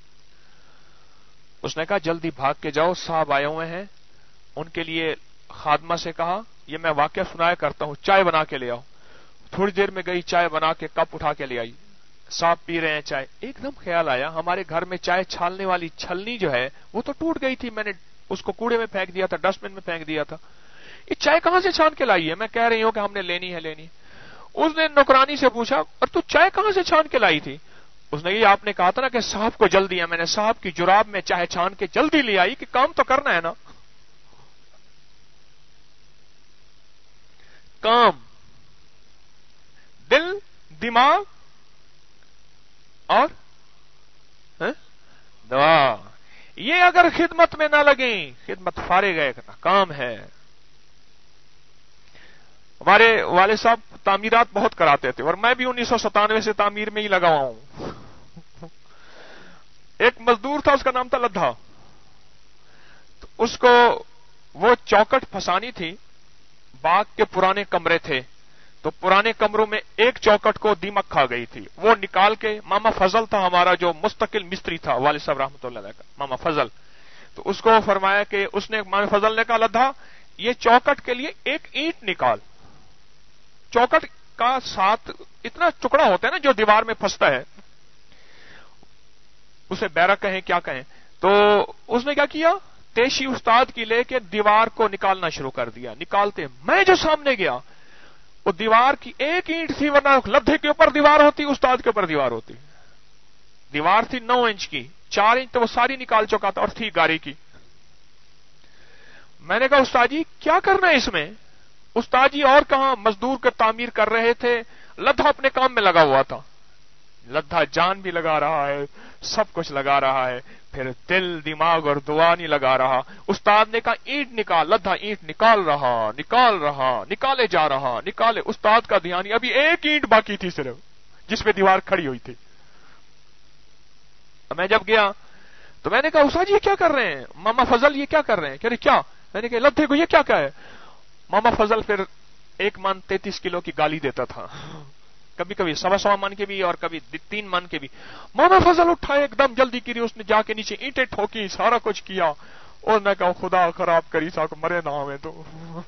اس نے کہا جلدی بھاگ کے جاؤ، صاحب آئے ہوئے ہیں. ان کے لیے خادمہ سے کہا، یہ میں واقعہ سنایا کرتا ہوں، چائے بنا کے لے آؤ. تھوڑی دیر میں گئی، چائے بنا کے کپ اٹھا کے لے آئی. صاحب پی رہے ہیں چائے. ایک دم خیال آیا ہمارے گھر میں چائے چھالنے والی چھلنی جو ہے وہ تو ٹوٹ گئی تھی، میں نے اس کو کوڑے میں پھینک دیا تھا، ڈسٹ بن میں پھینک دیا تھا. یہ چائے کہاں سے چھان کے لائی ہے؟ میں کہہ رہی ہوں کہ ہم نے لینی ہے لینی. اس نے نوکرانی سے پوچھا اور تو چائے کہاں سے چھان کے لائی تھی؟ اس نے یہ آپ نے کہا تھا نا کہ صاحب کو جلدی ہے، میں نے صاحب کی جراب میں چائے چھان کے جلدی لے آئی کہ کام تو کرنا ہے نا. کام، دل، دماغ اور دعا، یہ اگر خدمت میں نہ لگیں خدمت فارغ ہے، کام ہے. ہمارے والد صاحب تعمیرات بہت کراتے تھے اور میں بھی انیس سو ستانوے سے تعمیر میں ہی لگا ہوا ہوں. ایک مزدور تھا، اس کا نام تھا لدھا. تو اس کو وہ چوکٹ پھسانی تھی، باغ کے پرانے کمرے تھے تو پرانے کمروں میں ایک چوکٹ کو دیمک کھا گئی تھی. وہ نکال کے ماما فضل تھا ہمارا جو مستقل مستری تھا، والد صاحب رحمۃ اللہ علیہ کا، ماما فضل. تو اس کو فرمایا کہ اس نے ماما فضل نے کہا لدھا یہ چوکٹ کے لیے ایک اینٹ نکال. چوکٹ کا ساتھ اتنا ٹکڑا ہوتا ہے نا جو دیوار میں پھنستا ہے, اسے بیرک کہیں کیا کہیں. تو اس نے کیا کیا, تیشی استاد کی لے کے دیوار کو نکالنا شروع کر دیا. نکالتے میں جو سامنے گیا, وہ دیوار کی ایک اینٹ تھی, ورنہ لدھے کے اوپر دیوار ہوتی, استاد کے اوپر دیوار ہوتی. دیوار تھی نو انچ کی, چار انچ تو وہ ساری نکال چکا تھا, اور تھی گاری کی. میں نے کہا استاد جی کیا کرنا ہے اس میں؟ استاد جی اور کہاں, مزدور کا تعمیر کر رہے تھے, لدھا اپنے کام میں لگا ہوا تھا. لدھا جان بھی لگا رہا ہے, سب کچھ لگا رہا ہے, پھر دل دماغ اور دعا نہیں لگا رہا. استاد نے کہا اینٹ نکال, لدھا اینٹ نکال رہا نکال رہا نکالے جا رہا نکالے. استاد کا دھیان, ابھی ایک اینٹ باقی تھی صرف جس پہ دیوار کھڑی ہوئی تھی. میں جب گیا تو میں نے کہا استاد جی یہ کیا کر رہے ہیں؟ ماما فضل یہ کیا کر رہے ہیں؟ کہہ رہے کیا؟ میں نے کہا لدھے کو یہ کیا کہا ہے؟ ماما فضل پھر ایک من تینتیس کلو کی گالی دیتا تھا, کبھی کبھی سوا سوا من کے بھی اور کبھی تین من کے بھی. ماما فضل اٹھا ایک دم جلدی کی, اس نے جا کے نیچے اینٹیں ٹھوکی, سارا کچھ کیا, اور میں کہا خدا خراب کری سا کو مرے نہ ہوئے. تو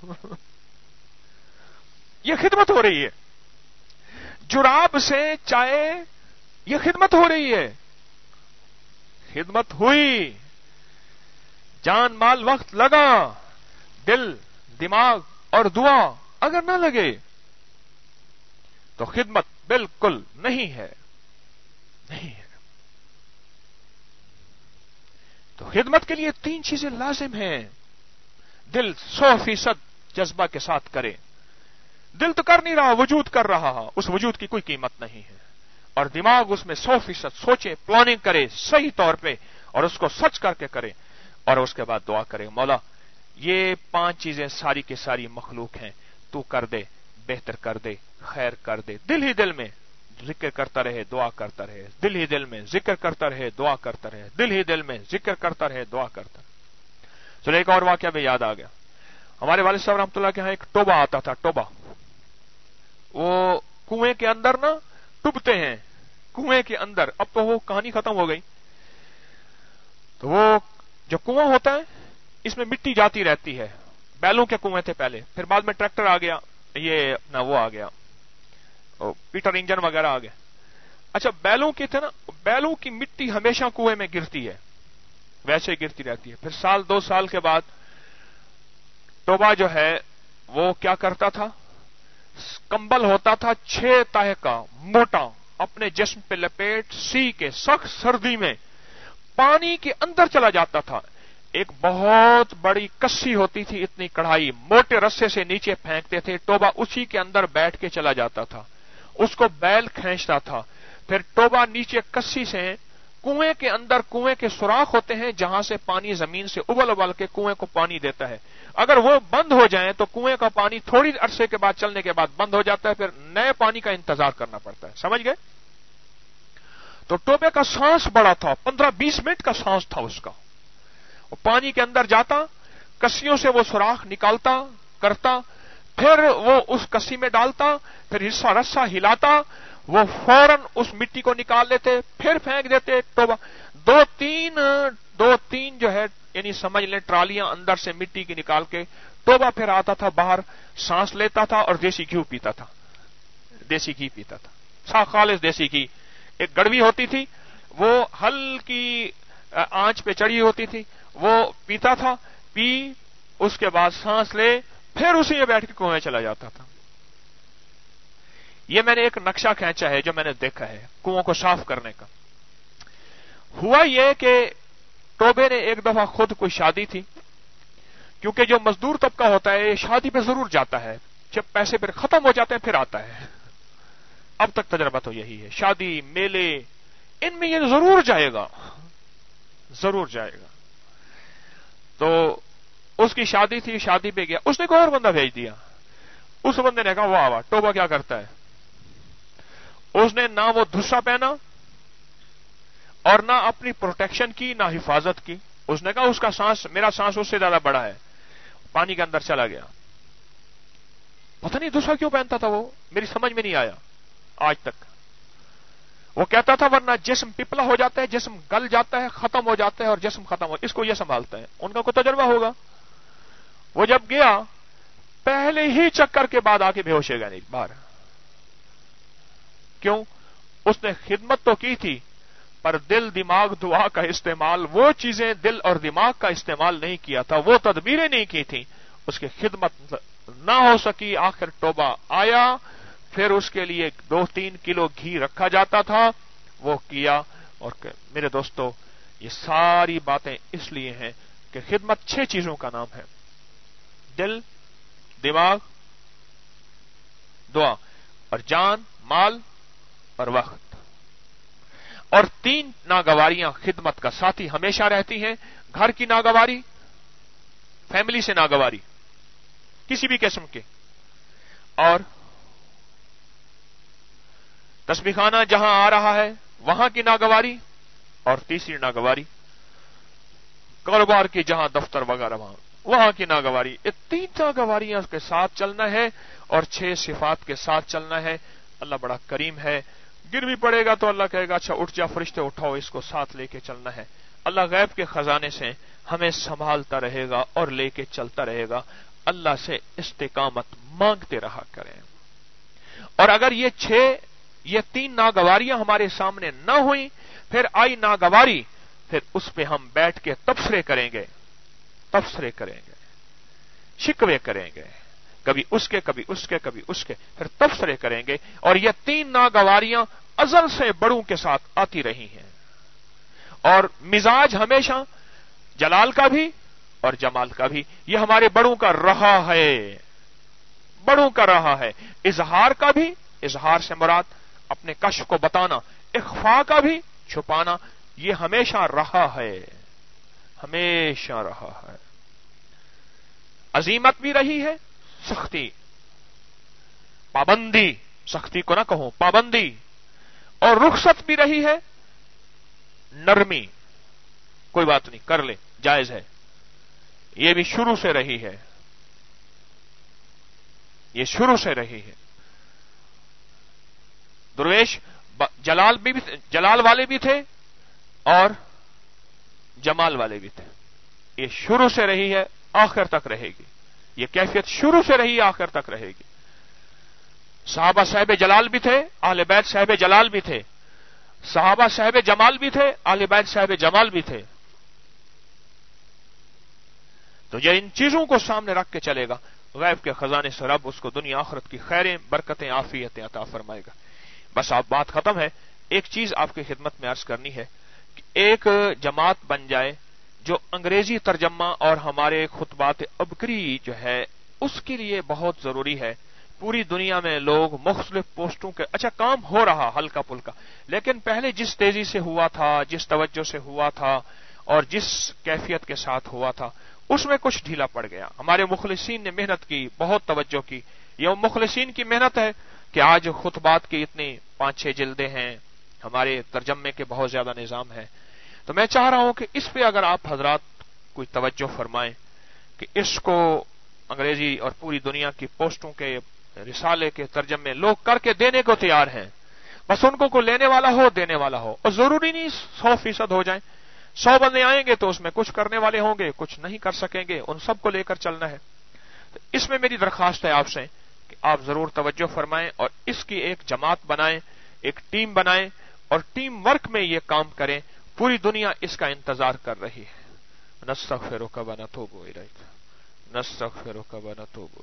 یہ خدمت ہو رہی ہے, جراب سے چائے, یہ خدمت ہو رہی ہے. خدمت ہوئی, جان مال وقت لگا, دل دماغ اور دعا اگر نہ لگے تو خدمت بالکل نہیں ہے, نہیں ہے. تو خدمت کے لیے تین چیزیں لازم ہیں. دل سو فیصد جذبہ کے ساتھ کرے. دل تو کر نہیں رہا, وجود کر رہا, اس وجود کی کوئی قیمت نہیں ہے. اور دماغ اس میں سو فیصد سوچے, پلاننگ کرے صحیح طور پہ, اور اس کو سچ کر کے کرے, اور اس کے بعد دعا کرے, مولا یہ پانچ چیزیں ساری کی ساری مخلوق ہیں, تو کر دے, بہتر کر دے, خیر کر دے. دل ہی دل میں ذکر کرتا رہے, دعا کرتا رہے, دل ہی دل میں ذکر کرتا رہے, دعا کرتا رہے, دل ہی دل میں ذکر کرتا رہے, دعا کرتا رہے. چلو ایک اور واقعہ بھی یاد آ گیا. ہمارے والد صاحب رحمۃ اللہ کے یہاں ایک ٹوبا آتا تھا, ٹوبا. وہ کنویں کے اندر نا ڈوبتے ہیں, کنویں کے اندر. اب تو وہ کہانی ختم ہو گئی. تو وہ جو کنواں ہوتا ہے اس میں مٹی جاتی رہتی ہے. بیلوں کے کنویں تھے پہلے, پھر بعد میں ٹریکٹر آ گیا, یہ اپنا وہ آ گیا, پیٹر انجن وغیرہ آ گیا. اچھا بیلوں کی تھے نا, بیلوں کی مٹی ہمیشہ کنویں میں گرتی ہے, ویسے ہی گرتی رہتی ہے. پھر سال دو سال کے بعد ٹوبا جو ہے وہ کیا کرتا تھا, کمبل ہوتا تھا چھ تہہ کا موٹا, اپنے جسم پہ لپیٹ, سی کے سخت سردی میں پانی کے اندر چلا جاتا تھا. ایک بہت بڑی کسی ہوتی تھی, اتنی کڑھائی, موٹے رسے سے نیچے پھینکتے تھے. ٹوبا اسی کے اندر بیٹھ کے چلا جاتا تھا, اس کو بیل کھینچتا تھا. پھر ٹوبا نیچے کسی سے کنویں کے اندر, کنویں کے سوراخ ہوتے ہیں جہاں سے پانی زمین سے ابل ابل کے کنویں کو پانی دیتا ہے. اگر وہ بند ہو جائیں تو کنویں کا پانی تھوڑی عرصے کے بعد چلنے کے بعد بند ہو جاتا ہے, پھر نئے پانی کا انتظار کرنا پڑتا ہے. سمجھ گئے؟ تو ٹوبے کا سانس بڑا تھا, پندرہ بیس منٹ کا سانس تھا اس کا. وہ پانی کے اندر جاتا, کسیوں سے وہ سوراخ نکالتا کرتا, پھر وہ اس کسی میں ڈالتا, پھر حصہ رسا ہلاتا, وہ فوراً اس مٹی کو نکال لیتے, پھر پھینک دیتے. ٹوبا دو تین دو تین جو ہے یعنی سمجھ لیں ٹرالیاں اندر سے مٹی کی نکال کے ٹوبا پھر آتا تھا باہر, سانس لیتا تھا اور دیسی گھی پیتا تھا. دیسی گھی پیتا تھا, صاف خالص دیسی گھی. ایک گڑوی ہوتی تھی, وہ ہلکی آنچ پہ چڑھی ہوتی تھی, وہ پیتا تھا, پی اس کے بعد سانس لے, پھر اسی میں بیٹھ کے کنویں چلا جاتا تھا. یہ میں نے ایک نقشہ کھینچا ہے جو میں نے دیکھا ہے کنووں کو صاف کرنے کا. ہوا یہ کہ ٹوبے نے ایک دفعہ خود کوئی شادی تھی, کیونکہ جو مزدور طبقہ ہوتا ہے شادی پہ ضرور جاتا ہے, جب پیسے پھر ختم ہو جاتے ہیں پھر آتا ہے. اب تک تجربہ تو یہی ہے, شادی میلے ان میں یہ ضرور جائے گا, ضرور جائے گا. تو اس کی شادی تھی, شادی پہ گیا, اس نے کوئی اور بندہ بھیج دیا. اس بندے نے کہا واہ واہ ٹوبا کیا کرتا ہے. اس نے نہ وہ دھسا پہنا اور نہ اپنی پروٹیکشن کی, نہ حفاظت کی. اس نے کہا اس کا سانس, میرا سانس اس سے زیادہ بڑا ہے. پانی کے اندر چلا گیا. پتہ نہیں دھسا کیوں پہنتا تھا, وہ میری سمجھ میں نہیں آیا آج تک. وہ کہتا تھا ورنہ جسم پپلا ہو جاتا ہے, جسم گل جاتا ہے, ختم ہو جاتا ہے, اور جسم ختم ہو, اس کو یہ سنبھالتا ہے. ان کا کوئی تجربہ ہوگا. وہ جب گیا پہلے ہی چکر کے بعد آ کے بے ہوش ہو گیا نہیں باہر. کیوں؟ اس نے خدمت تو کی تھی پر دل دماغ دعا کا استعمال، وہ چیزیں دل اور دماغ کا استعمال نہیں کیا تھا، وہ تدبیریں نہیں کی تھیں، اس کی خدمت نہ ہو سکی. آخر توبہ آیا، پھر اس کے لیے دو تین کلو گھی رکھا جاتا تھا، وہ کیا. اور میرے دوستو یہ ساری باتیں اس لیے ہیں کہ خدمت چھ چیزوں کا نام ہے: دل، دماغ، دعا اور جان، مال اور وقت. اور تین ناگواریاں خدمت کا ساتھی ہمیشہ رہتی ہیں: گھر کی ناگواری، فیملی سے ناگواری کسی بھی قسم کے، اور تسبیح خانہ جہاں آ رہا ہے وہاں کی ناگواری، اور تیسری ناگواری کاروبار کی جہاں دفتر وغیرہ وہاں وہاں کی ناگواری. یہ تین ناگواریاں کے ساتھ چلنا ہے اور چھ صفات کے ساتھ چلنا ہے. اللہ بڑا کریم ہے، گر بھی پڑے گا تو اللہ کہے گا اچھا اٹھ جا فرشتے اٹھاؤ، اس کو ساتھ لے کے چلنا ہے. اللہ غیب کے خزانے سے ہمیں سنبھالتا رہے گا اور لے کے چلتا رہے گا. اللہ سے استقامت مانگتے رہا کریں. اور اگر یہ چھ یہ تین ناگواریاں ہمارے سامنے نہ ہوئیں، پھر آئی ناگواری، پھر اس پہ ہم بیٹھ کے تبصرے کریں گے تبصرے کریں گے شکوے کریں گے، کبھی اس کے کبھی اس کے کبھی اس کے، پھر تبصرے کریں گے. اور یہ تین ناگواریاں ازل سے بڑوں کے ساتھ آتی رہی ہیں، اور مزاج ہمیشہ جلال کا بھی اور جمال کا بھی یہ ہمارے بڑوں کا رہا ہے بڑوں کا رہا ہے. اظہار کا بھی، اظہار سے مراد اپنے کشف کو بتانا، اخفاء کا بھی چھپانا، یہ ہمیشہ رہا ہے ہمیشہ رہا ہے. عزیمت بھی رہی ہے، سختی، پابندی، سختی کو نہ کہوں پابندی، اور رخصت بھی رہی ہے، نرمی، کوئی بات نہیں کر لے جائز ہے، یہ بھی شروع سے رہی ہے یہ شروع سے رہی ہے. درویش جلال بھی جلال والے بھی تھے اور جمال والے بھی تھے، یہ شروع سے رہی ہے، آخر تک رہے گی. یہ کیفیت شروع سے رہی، آخر تک رہے گی. صحابہ صاحب جلال بھی تھے، اہل بیت صاحب جلال بھی تھے، صحابہ صاحب جمال بھی تھے، اہل بیت صاحب جمال بھی تھے. تو یہ ان چیزوں کو سامنے رکھ کے چلے گا، غیب کے خزانے سے رب اس کو دنیا آخرت کی خیریں، برکتیں، عافیتیں عطا فرمائے گا. بس آپ بات ختم ہے. ایک چیز آپ کی خدمت میں عرض کرنی ہے کہ ایک جماعت بن جائے جو انگریزی ترجمہ اور ہمارے خطبات ابکری جو ہے اس کے لیے بہت ضروری ہے. پوری دنیا میں لوگ مختلف پوسٹوں کے اچھا کام ہو رہا ہلکا پلکا، لیکن پہلے جس تیزی سے ہوا تھا، جس توجہ سے ہوا تھا اور جس کیفیت کے ساتھ ہوا تھا اس میں کچھ ڈھیلا پڑ گیا. ہمارے مخلصین نے محنت کی، بہت توجہ کی. یہ مخلصین کی محنت ہے کہ آج خطبات کی اتنی پانچ چھ جلدیں ہیں، ہمارے ترجمے کے بہت زیادہ نظام ہے. تو میں چاہ رہا ہوں کہ اس پہ اگر آپ حضرات کوئی توجہ فرمائیں کہ اس کو انگریزی اور پوری دنیا کی پوسٹوں کے رسالے کے ترجمے لوگ کر کے دینے کو تیار ہیں، بس ان کو کوئی لینے والا ہو، دینے والا ہو. اور ضروری نہیں سو فیصد ہو جائیں، سو بندے آئیں گے تو اس میں کچھ کرنے والے ہوں گے، کچھ نہیں کر سکیں گے، ان سب کو لے کر چلنا ہے. تو اس میں میری درخواست ہے آپ سے کہ آپ ضرور توجہ فرمائیں اور اس کی ایک جماعت بنائیں، ایک ٹیم بنائیں اور ٹیم ورک میں یہ کام کریں. پوری دنیا اس کا انتظار کر رہی ہے. نستغفرک ونتوب الیک، نستغفرک ونتوب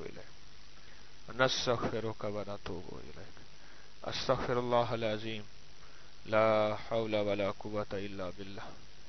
الیک، نستغفرک ونتوب الیک. استغفر اللہ العظیم، لا حول ولا قوة الا باللہ،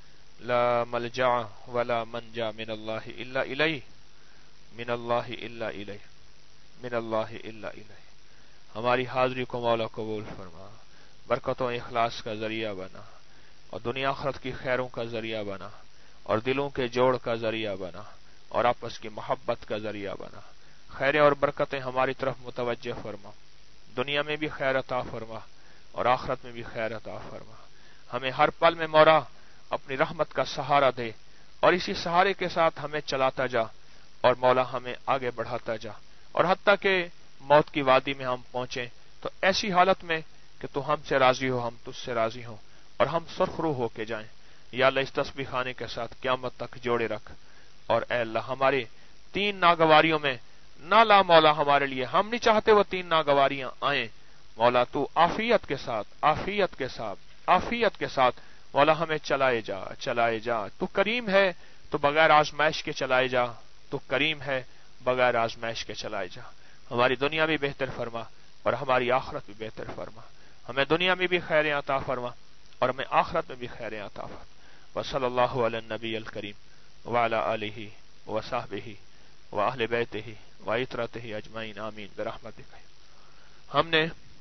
لا ملجا ولا منجا من اللہ الا الیہ، من اللہ الا الیہ، من اللہ الا الیہ. ہماری حاضری کو مولا قبول فرما، برکتوں اخلاص کا ذریعہ بنا اور دنیا آخرت کی خیروں کا ذریعہ بنا اور دلوں کے جوڑ کا ذریعہ بنا اور آپس کی محبت کا ذریعہ بنا. خیریں اور برکتیں ہماری طرف متوجہ فرما، دنیا میں بھی خیر عطا فرما اور آخرت میں بھی خیر عطا فرما. ہمیں ہر پل میں مولا اپنی رحمت کا سہارا دے اور اسی سہارے کے ساتھ ہمیں چلاتا جا اور مولا ہمیں آگے بڑھاتا جا، اور حتیٰ کہ موت کی وادی میں ہم پہنچیں تو ایسی حالت میں کہ تو ہم سے راضی ہو، ہم تجھ سے راضی ہوں اور ہم سرخرو ہو کے جائیں. یا اللہ اس تسبیح خانے کے ساتھ قیامت تک جوڑے رکھ، اور اے اللہ ہمارے تین ناگواریوں میں نہ لا مولا ہمارے لیے، ہم نہیں چاہتے وہ تین ناگواریاں آئیں مولا، تو عافیت کے ساتھ عافیت کے ساتھ عافیت کے ساتھ مولا ہمیں چلائے جا چلائے جا۔ تو کریم ہے تو بغیر آزمائش کے چلائے جا، تو کریم ہے بغیر آزمائش کے چلائے جا۔ ہماری دنیا بھی بہتر فرما اور ہماری آخرت بھی بہتر فرما، ہمیں دنیا میں بھی خیر عطا فرما اور ہمیں آخرت میں بھی خیر عطا فرما۔ وصلی اللہ علی النبی الکریم وعلی آلہ وصحبہ واہل بیتہ وعترتہ اجمعین آمین برحمتک۔ ہم نے